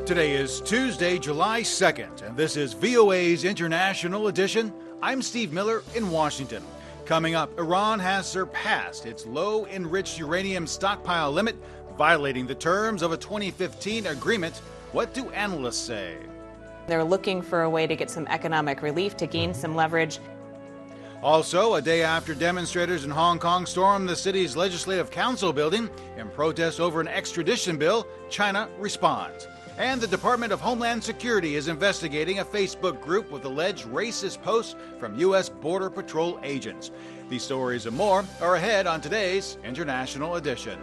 Today is Tuesday, July 2nd, and this is VOA's International Edition. I'm Steve Miller in Washington. Coming up, Iran has surpassed its low-enriched uranium stockpile limit, violating the terms of a 2015 agreement. What do analysts say? They're looking for a way to get some economic relief to gain some leverage. Also, a day after demonstrators in Hong Kong stormed the city's Legislative Council building in protest over an extradition bill, China responds. And the Department of Homeland Security is investigating a Facebook group with alleged racist posts from U.S. Border Patrol agents. These stories and more are ahead on today's International Edition.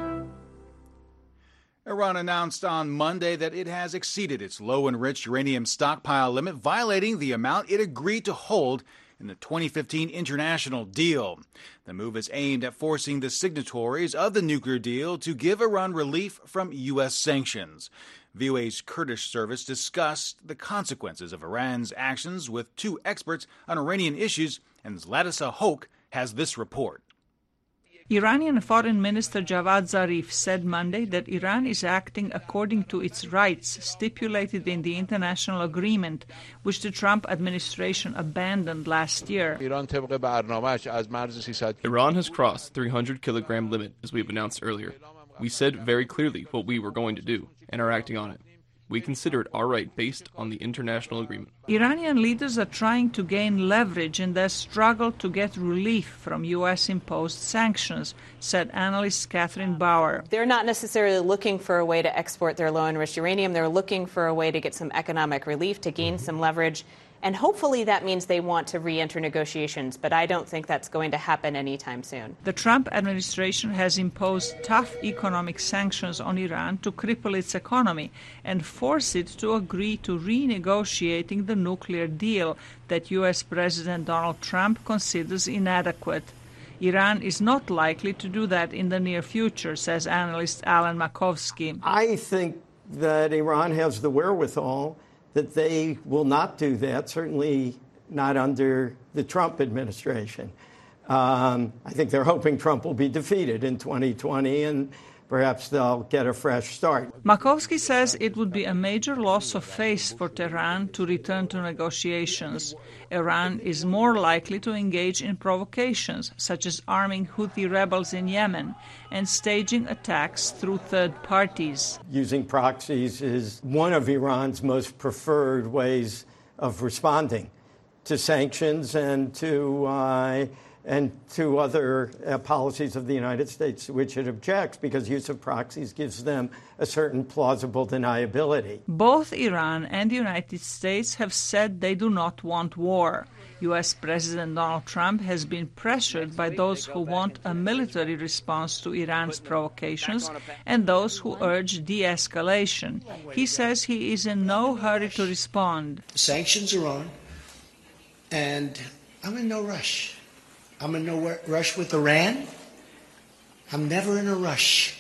Iran announced on Monday that it has exceeded its low-enriched uranium stockpile limit, violating the amount it agreed to hold in the 2015 international deal. The move is aimed at forcing the signatories of the nuclear deal to give Iran relief from U.S. sanctions. VOA's Kurdish service discussed the consequences of Iran's actions with two experts on Iranian issues, and Zlatisa Hoke has this report. Iranian Foreign Minister Javad Zarif said Monday that Iran is acting according to its rights stipulated in the international agreement, which the Trump administration abandoned last year. Iran has crossed 300-kilogram limit, as we've announced earlier. We said very clearly what we were going to do and are acting on it. We consider it our right based on the international agreement. Iranian leaders are trying to gain leverage in their struggle to get relief from U.S.-imposed sanctions, said analyst Catherine Bauer. They're not necessarily looking for a way to export their low-enriched uranium. They're looking for a way to get some economic relief, to gain some leverage. And hopefully that means they want to re-enter negotiations, but I don't think that's going to happen anytime soon. The Trump administration has imposed tough economic sanctions on Iran to cripple its economy and force it to agree to renegotiating the nuclear deal that U.S. President Donald Trump considers inadequate. Iran is not likely to do that in the near future, says analyst Alan Makovsky. I think that Iran has the wherewithal that they will not do that, certainly not under the Trump administration. I think they're hoping Trump will be defeated in 2020 and perhaps they'll get a fresh start. Makovsky says it would be a major loss of face for Tehran to return to negotiations. Iran is more likely to engage in provocations, such as arming Houthi rebels in Yemen and staging attacks through third parties. Using proxies is one of Iran's most preferred ways of responding to sanctions and to other policies of the United States to which it objects, because use of proxies gives them a certain plausible deniability. Both Iran and the United States have said they do not want war. U.S. President Donald Trump has been pressured by those who want a military response to Iran's provocations and those who urge de-escalation. He says he is in no hurry to respond. Sanctions are on, and I'm in no rush. I'm in no rush with Iran. I'm never in a rush.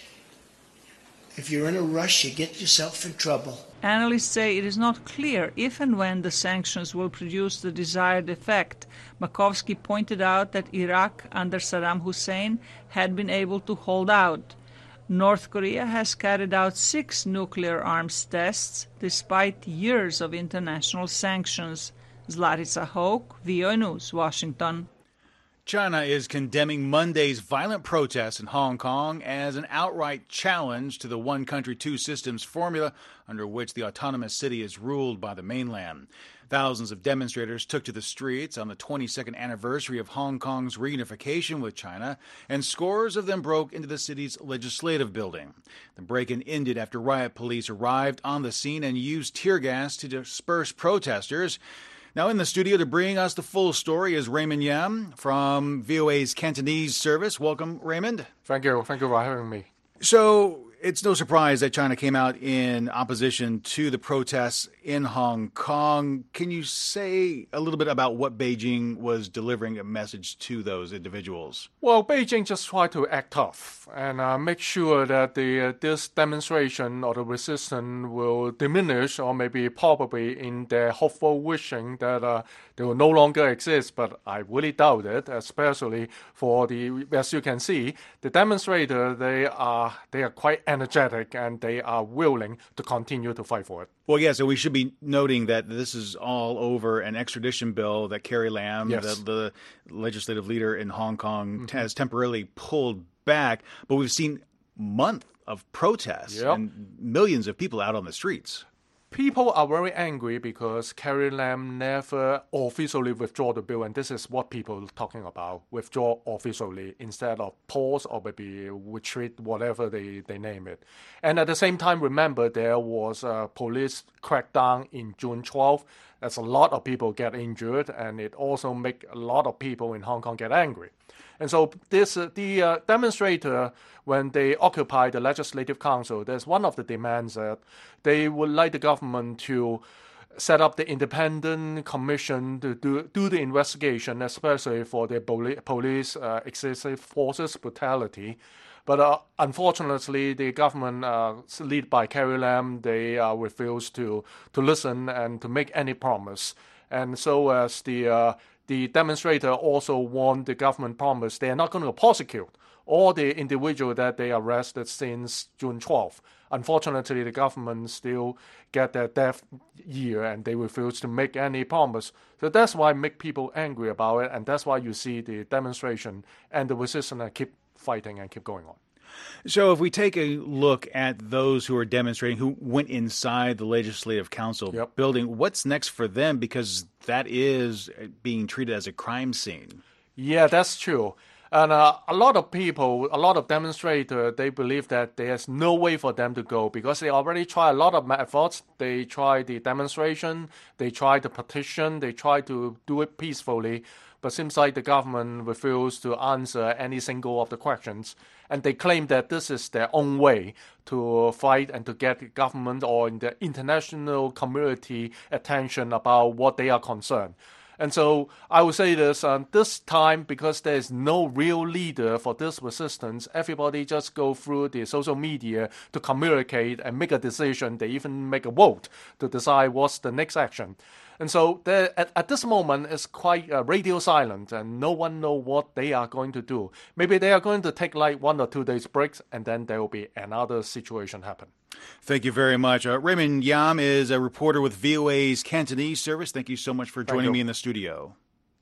If you're in a rush, you get yourself in trouble. Analysts say it is not clear if and when the sanctions will produce the desired effect. Makovsky pointed out that Iraq under Saddam Hussein had been able to hold out. North Korea has carried out 6 nuclear arms tests despite years of international sanctions. Zlatisa Hoke, VOA News, Washington. China is condemning Monday's violent protests in Hong Kong as an outright challenge to the one country, two systems formula under which the autonomous city is ruled by the mainland. Thousands of demonstrators took to the streets on the 22nd anniversary of Hong Kong's reunification with China, and scores of them broke into the city's legislative building. The break-in ended after riot police arrived on the scene and used tear gas to disperse protesters. Now in the studio to bring us the full story is Raymond Yam from VOA's Cantonese service. Welcome, Raymond. Thank you. Thank you for having me. So it's no surprise that China came out in opposition to the protests in Hong Kong. Can you say a little bit about what Beijing was delivering a message to those individuals? Well, Beijing just tried to act tough and make sure that this demonstration or the resistance will diminish, or maybe probably in their hopeful wishing that they will no longer exist. But I really doubt it, especially for as you can see, the demonstrators, they are quite energetic and they are willing to continue to fight for it. Well, yeah, so we should be noting that this is all over an extradition bill that Carrie Lam, the legislative leader in Hong Kong, has temporarily pulled back. But we've seen months of protests and millions of people out on the streets. People are very angry because Carrie Lam never officially withdraw the bill, and this is what people are talking about, withdraw officially instead of pause or maybe retreat, whatever they name it. And at the same time, remember there was a police crackdown in June 12th. That's a lot of people get injured, and it also make a lot of people in Hong Kong get angry. And so the demonstrator, when they occupy the Legislative Council, there's one of the demands that they would like the government to set up the independent commission to do the investigation, especially for the police excessive forces brutality. But unfortunately, the government, led by Carrie Lam, they refuse to listen and to make any promise. And so as the demonstrator also want the government promise they are not going to prosecute all the individuals that they arrested since June 12th. Unfortunately, the government still get their death year and they refuse to make any promise. So that's why make people angry about it, and that's why you see the demonstration and the resistance keep fighting and keep going on. So if we take a look at those who are demonstrating, who went inside the Legislative Council building, what's next for them? Because that is being treated as a crime scene. Yeah, that's true. And a lot of people, a lot of demonstrators, they believe that there's no way for them to go because they already tried a lot of methods. They tried the demonstration, they tried the petition, they tried to do it peacefully. But seems like the government refused to answer any single of the questions. And they claim that this is their own way to fight and to get the government or the international community attention about what they are concerned. And so I would say this time, because there is no real leader for this resistance, everybody just go through the social media to communicate and make a decision. They even make a vote to decide what's the next action. And so at this moment, it's quite radio silent, and no one knows what they are going to do. Maybe they are going to take like 1 or 2 days breaks, and then there will be another situation happen. Thank you very much. Raymond Yam is a reporter with VOA's Cantonese service. Thank you so much for joining me in the studio.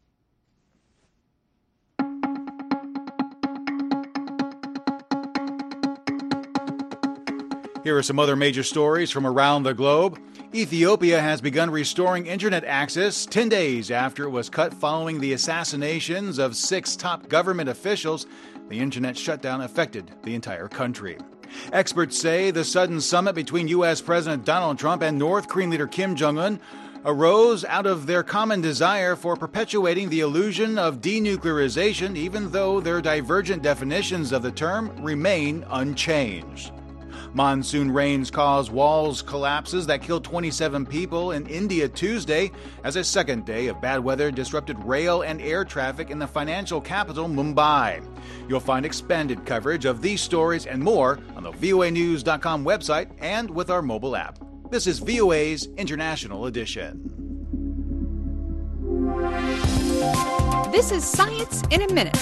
Here are some other major stories from around the globe. Ethiopia has begun restoring internet access 10 days after it was cut following the assassinations of 6 top government officials. The internet shutdown affected the entire country. Experts say the sudden summit between U.S. President Donald Trump and North Korean leader Kim Jong-un arose out of their common desire for perpetuating the illusion of denuclearization, even though their divergent definitions of the term remain unchanged. Monsoon rains caused walls collapses that killed 27 people in India Tuesday as a second day of bad weather disrupted rail and air traffic in the financial capital, Mumbai. You'll find expanded coverage of these stories and more on the voanews.com website and with our mobile app. This is VOA's International Edition. This is Science in a Minute.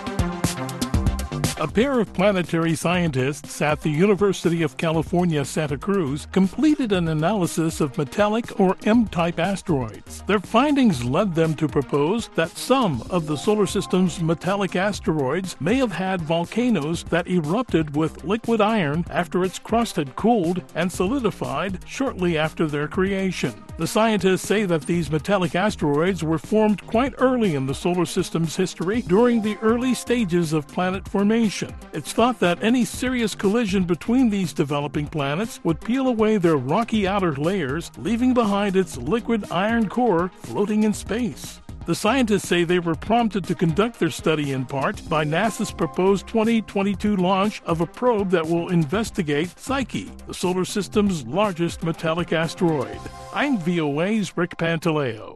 A pair of planetary scientists at the University of California, Santa Cruz completed an analysis of metallic or M-type asteroids. Their findings led them to propose that some of the solar system's metallic asteroids may have had volcanoes that erupted with liquid iron after its crust had cooled and solidified shortly after their creation. The scientists say that these metallic asteroids were formed quite early in the solar system's history during the early stages of planet formation. It's thought that any serious collision between these developing planets would peel away their rocky outer layers, leaving behind its liquid iron core floating in space. The scientists say they were prompted to conduct their study in part by NASA's proposed 2022 launch of a probe that will investigate Psyche, the solar system's largest metallic asteroid. I'm VOA's Rick Pantaleo.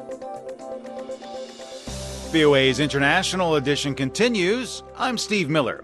VOA's International Edition continues. I'm Steve Miller.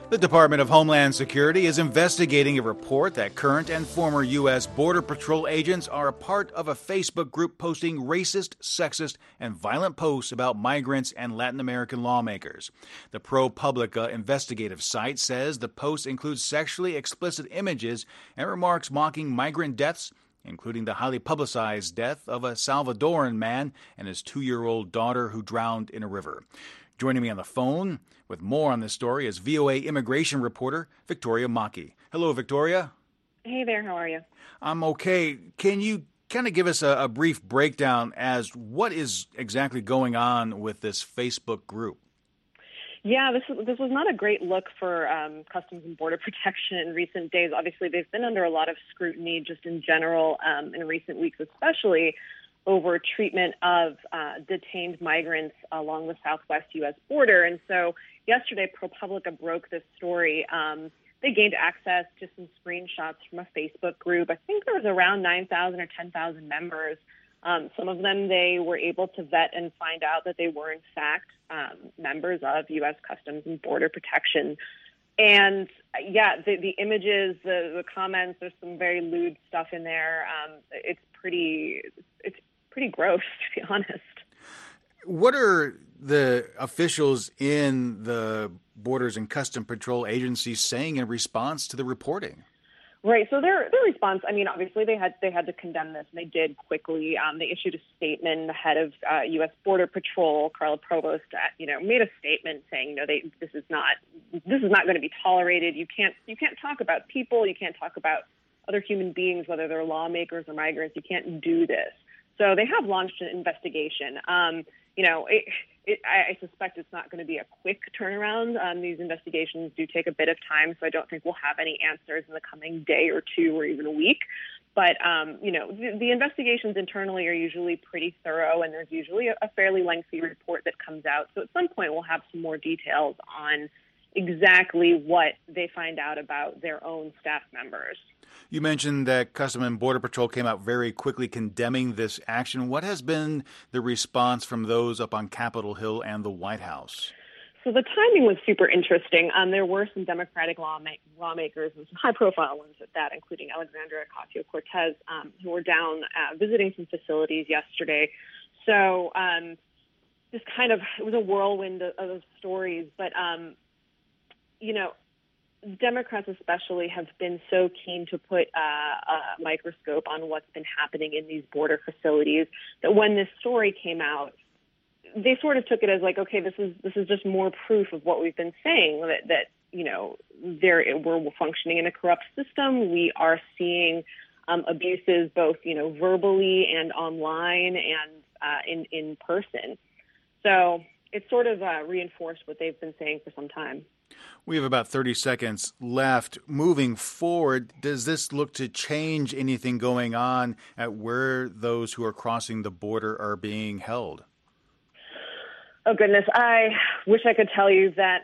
The Department of Homeland Security is investigating a report that current and former U.S. Border Patrol agents are a part of a Facebook group posting racist, sexist, and violent posts about migrants and Latin American lawmakers. The ProPublica investigative site says the posts include sexually explicit images and remarks mocking migrant deaths, including the highly publicized death of a Salvadoran man and his 2-year-old daughter who drowned in a river. Joining me on the phone with more on this story is VOA immigration reporter Victoria Maki. Hello, Victoria. Hey there, how are you? I'm okay. Can you kind of give us a brief breakdown as what is exactly going on with this Facebook group? Yeah, this was not a great look for Customs and Border Protection in recent days. Obviously, they've been under a lot of scrutiny just in general in recent weeks, especially over treatment of detained migrants along the southwest U.S. border. And so yesterday, ProPublica broke this story. They gained access to some screenshots from a Facebook group. I think there was around 9,000 or 10,000 members. Some of them they were able to vet and find out that they were, in fact, members of U.S. Customs and Border Protection. And, yeah, the images, the comments, there's some very lewd stuff in there. It's pretty gross, to be honest. What are the officials in the Borders and Customs Patrol agencies saying in response to the reporting? Right. So their response, I mean, obviously they had to condemn this, and they did quickly. They issued a statement. The head of U.S. Border Patrol, Carla Provost, made a statement saying, this is not going to be tolerated. You can't talk about people. You can't talk about other human beings, whether they're lawmakers or migrants. You can't do this. So they have launched an investigation. I suspect it's not going to be a quick turnaround. These investigations do take a bit of time, so I don't think we'll have any answers in the coming day or two or even a week. But, the investigations internally are usually pretty thorough, and there's usually a fairly lengthy report that comes out. So at some point we'll have some more details on exactly what they find out about their own staff members. You mentioned that Customs and Border Patrol came out very quickly condemning this action. What has been the response from those up on Capitol Hill and the White House? So the timing was super interesting. There were some Democratic lawmakers and some high-profile ones at that, including Alexandria Ocasio-Cortez, who were down visiting some facilities yesterday. So it was a whirlwind of stories. But, Democrats especially have been so keen to put a microscope on what's been happening in these border facilities that when this story came out, they sort of took it as like, okay, this is just more proof of what we've been saying, that we're functioning in a corrupt system. We are seeing abuses both verbally and online and in person. So it sort of reinforced what they've been saying for some time. We have about 30 seconds left. Moving forward, does this look to change anything going on at where those who are crossing the border are being held? Oh, goodness. I wish I could tell you that,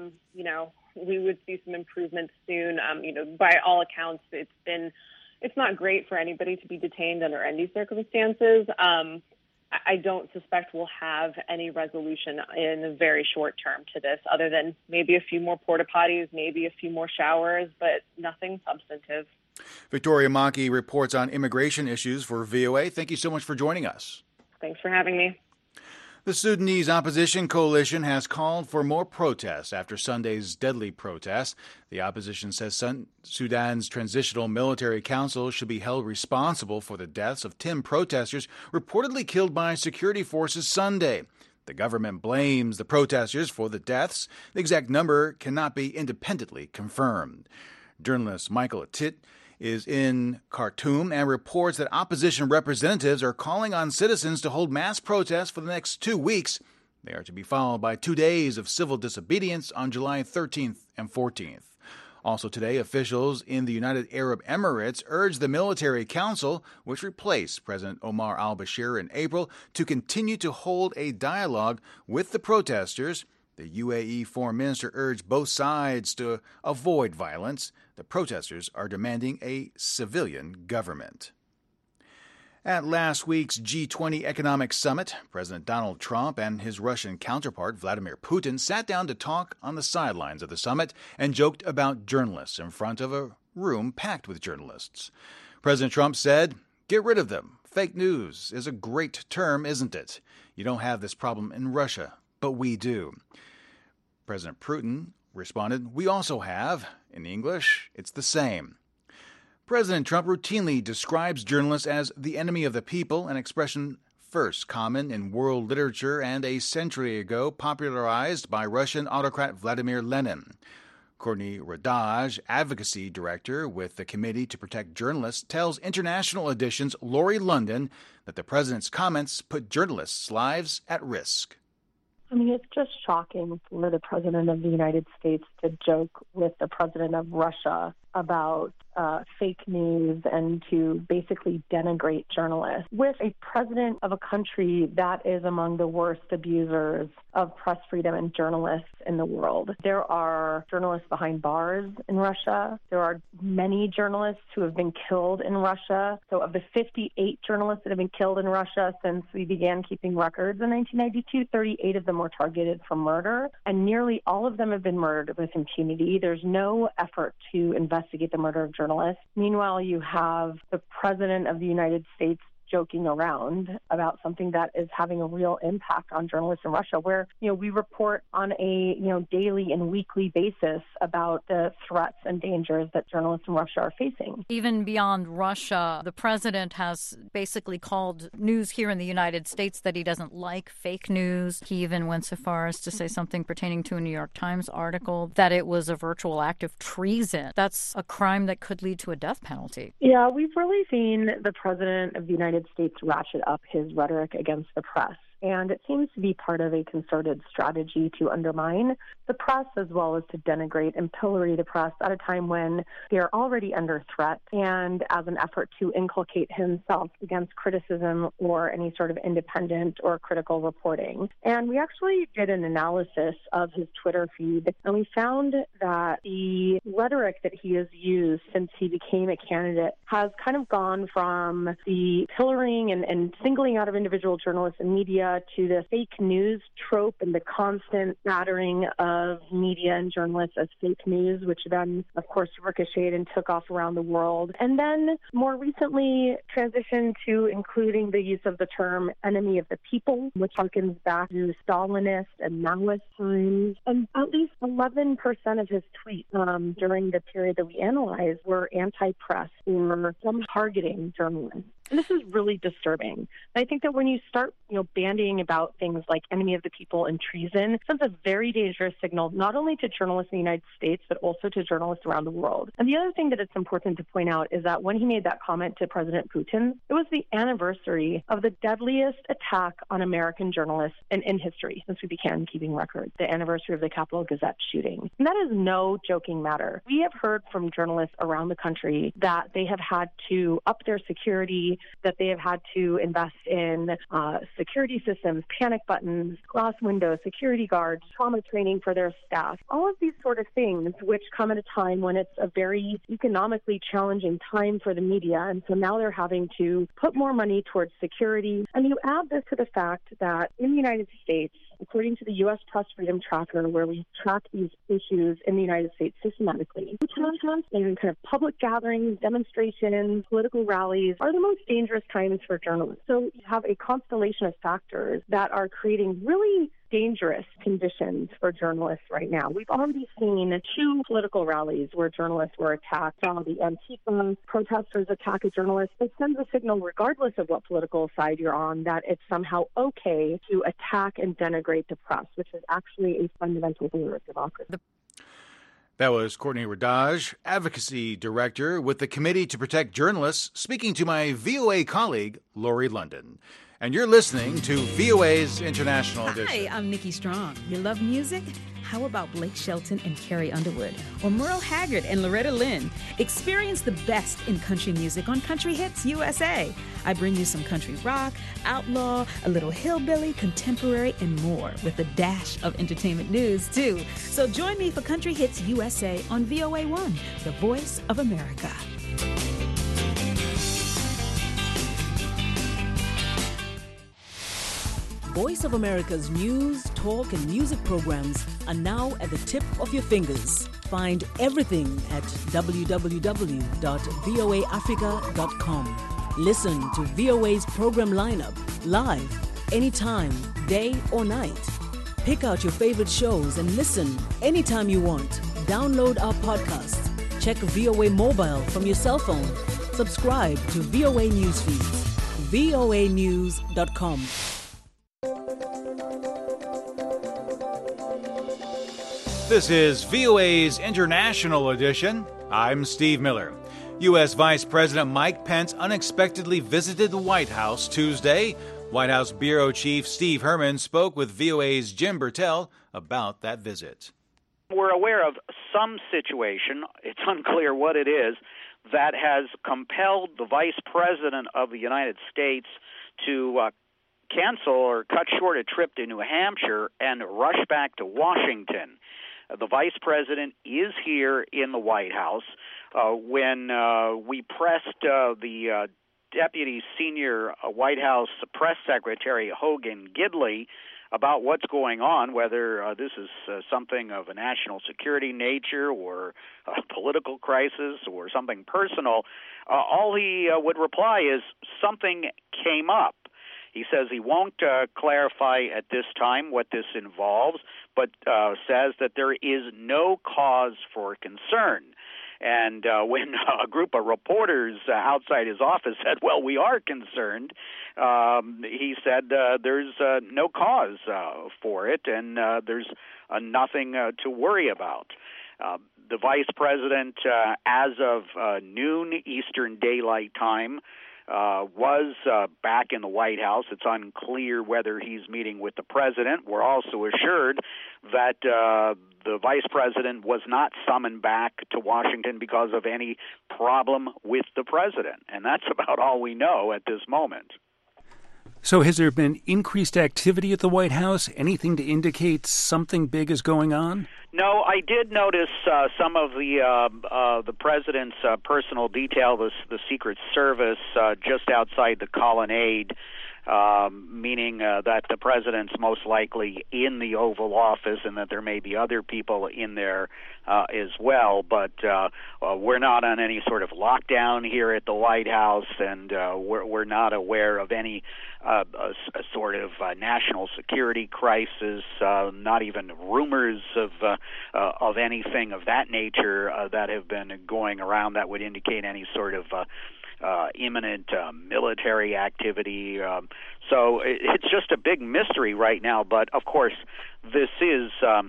we would see some improvements soon. By all accounts, it's not great for anybody to be detained under any circumstances. I don't suspect we'll have any resolution in the very short term to this, other than maybe a few more porta potties, maybe a few more showers, but nothing substantive. Victoria Maki reports on immigration issues for VOA. Thank you so much for joining us. Thanks for having me. The Sudanese Opposition Coalition has called for more protests after Sunday's deadly protests. The opposition says Sudan's Transitional Military Council should be held responsible for the deaths of 10 protesters reportedly killed by security forces Sunday. The government blames the protesters for the deaths. The exact number cannot be independently confirmed. Journalist Michael Attit is in Khartoum and reports that opposition representatives are calling on citizens to hold mass protests for the next 2 weeks. They are to be followed by 2 days of civil disobedience on July 13th and 14th. Also today, officials in the United Arab Emirates urged the military council, which replaced President Omar al-Bashir in April, to continue to hold a dialogue with the protesters. The UAE foreign minister urged both sides to avoid violence. The protesters are demanding a civilian government. At last week's G20 Economic Summit, President Donald Trump and his Russian counterpart, Vladimir Putin, sat down to talk on the sidelines of the summit and joked about journalists in front of a room packed with journalists. President Trump said, "Get rid of them. Fake news is a great term, isn't it? You don't have this problem in Russia, but we do." President Putin responded, "We also have. In English, it's the same." President Trump routinely describes journalists as the enemy of the people, an expression first common in world literature and a century ago popularized by Russian autocrat Vladimir Lenin. Courtney Radaj, advocacy director with the Committee to Protect Journalists, tells International Edition's Lori London that the president's comments put journalists' lives at risk. I mean, it's just shocking for the president of the United States to joke with the president of Russia about fake news and to basically denigrate journalists. With a president of a country that is among the worst abusers of press freedom and journalists in the world. There are journalists behind bars in Russia. There are many journalists who have been killed in Russia. So of the 58 journalists that have been killed in Russia since we began keeping records in 1992, 38 of them were targeted for murder, and nearly all of them have been murdered with impunity. There's no effort to investigate the murder of journalists. Meanwhile, you have the president of the United States joking around about something that is having a real impact on journalists in Russia, where, we report on a, daily and weekly basis about the threats and dangers that journalists in Russia are facing. Even beyond Russia, the president has basically called news here in the United States that he doesn't like fake news. He even went so far as to say something pertaining to a New York Times article that it was a virtual act of treason. That's a crime that could lead to a death penalty. Yeah, we've really seen the president of the United States ratchet up his rhetoric against the press. And it seems to be part of a concerted strategy to undermine the press as well as to denigrate and pillory the press at a time when they're already under threat, and as an effort to inculcate himself against criticism or any sort of independent or critical reporting. And we actually did an analysis of his Twitter feed, and we found that the rhetoric that he has used since he became a candidate has kind of gone from the pillorying and singling out of individual journalists and media to the fake news trope and the constant battering of media and journalists as fake news, which then, of course, ricocheted and took off around the world. And then more recently transitioned to including the use of the term enemy of the people, which harkens back to Stalinist and Maoist times. And at least 11% of his tweets during the period that we analyzed were anti-press or some targeting journalists. And this is really disturbing. And I think that when you start, bandying about things like enemy of the people and treason, it sends a very dangerous signal, not only to journalists in the United States, but also to journalists around the world. And the other thing that it's important to point out is that when he made that comment to President Putin, it was the anniversary of the deadliest attack on American journalists in history since we began keeping records, the anniversary of the Capitol Gazette shooting. And that is no joking matter. We have heard from journalists around the country that they have had to up their security, that they have had to invest in security systems, panic buttons, glass windows, security guards, trauma training for their staff. All of these sort of things, which come at a time when it's a very economically challenging time for the media. And so now they're having to put more money towards security. And you add this to the fact that in the United States, according to the U.S. Press Freedom Tracker, where we track these issues in the United States systematically, protests and kind of public gatherings, demonstrations, political rallies are the most dangerous times for journalists. So you have a constellation of factors that are creating really dangerous conditions for journalists right now. We've already seen 2 political rallies where journalists were attacked. The Antifa protesters attack a journalist. It sends a signal, regardless of what political side you're on, that it's somehow okay to attack and denigrate the press, which is actually a fundamental pillar of democracy. That was Courtney Radaj, advocacy director with the Committee to Protect Journalists, speaking to my VOA colleague, Lori London. And you're listening to VOA's International Edition. Hi, I'm Nikki Strong. You love music? How about Blake Shelton and Carrie Underwood? Or Merle Haggard and Loretta Lynn? Experience the best in country music on Country Hits USA. I bring you some country rock, outlaw, a little hillbilly, contemporary, and more, with a dash of entertainment news, too. So join me for Country Hits USA on VOA1, the voice of America. Voice of America's news, talk, and music programs are now at the tip of your fingers. Find everything at www.voaafrica.com. Listen to VOA's program lineup live, anytime, day or night. Pick out your favorite shows and listen anytime you want. Download our podcasts. Check VOA Mobile from your cell phone. Subscribe to VOA News Feeds. voanews.com. This is VOA's International Edition. I'm Steve Miller. U.S. Vice President Mike Pence unexpectedly visited the White House Tuesday. White House Bureau Chief Steve Herman spoke with VOA's Jim Burtell about that visit. We're aware of some situation, it's unclear what it is, that has compelled the Vice President of the United States to cancel or cut short a trip to New Hampshire and rush back to Washington. The Vice President is here in the White House. When we pressed the Deputy Senior White House Press Secretary Hogan Gidley about what's going on, whether this is something of a national security nature or a political crisis or something personal, all he would reply is something came up. He says he won't clarify at this time what this involves, but says that there is no cause for concern. And when a group of reporters outside his office said, well, we are concerned, he said there's no cause for it, and there's nothing to worry about. The Vice President, as of noon Eastern Daylight Time, was back in the White House. It's unclear whether he's meeting with the President. We're also assured that the Vice President was not summoned back to Washington because of any problem with the President. And that's about all we know at this moment. So has there been increased activity at the White House? Anything to indicate something big is going on? No, I did notice some of the President's personal detail, the Secret Service, just outside the colonnade, meaning that the President's most likely in the Oval Office and that there may be other people in there as well. But we're not on any sort of lockdown here at the White House, and we're not aware of any a sort of national security crisis, not even rumors of anything of that nature that have been going around that would indicate any sort of imminent military activity. So it's just a big mystery right now. But, of course, this is an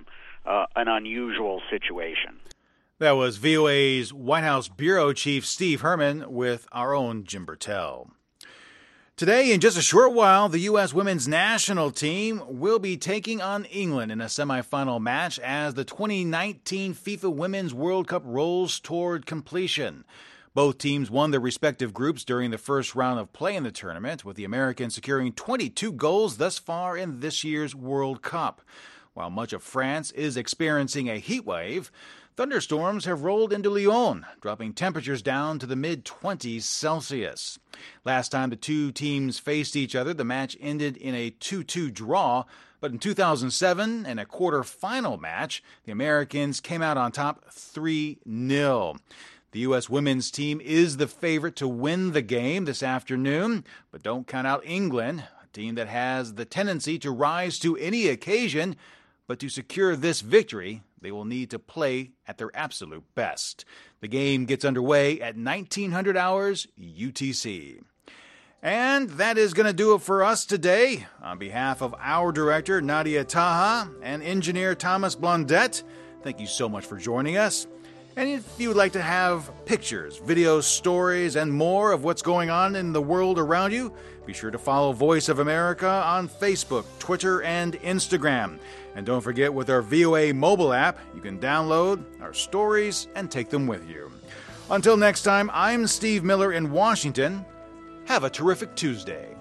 unusual situation. That was VOA's White House Bureau Chief Steve Herman with our own Jim Burtell. Today, in just a short while, the U.S. women's national team will be taking on England in a semifinal match as the 2019 FIFA Women's World Cup rolls toward completion. Both teams won their respective groups during the first round of play in the tournament, with the Americans securing 22 goals thus far in this year's World Cup. While much of France is experiencing a heat wave, thunderstorms have rolled into Lyon, dropping temperatures down to the mid-20s Celsius. Last time the two teams faced each other, the match ended in a 2-2 draw, but in 2007, in a quarter-final match, the Americans came out on top 3-0. The U.S. women's team is the favorite to win the game this afternoon, but don't count out England, a team that has the tendency to rise to any occasion. But to secure this victory, they will need to play at their absolute best. The game gets underway at 1900 hours UTC. And that is going to do it for us today. On behalf of our director, Nadia Taha, and engineer Thomas Blondet, thank you so much for joining us. And if you would like to have pictures, videos, stories, and more of what's going on in the world around you, be sure to follow Voice of America on Facebook, Twitter, and Instagram. And don't forget, with our VOA mobile app, you can download our stories and take them with you. Until next time, I'm Steve Miller in Washington. Have a terrific Tuesday.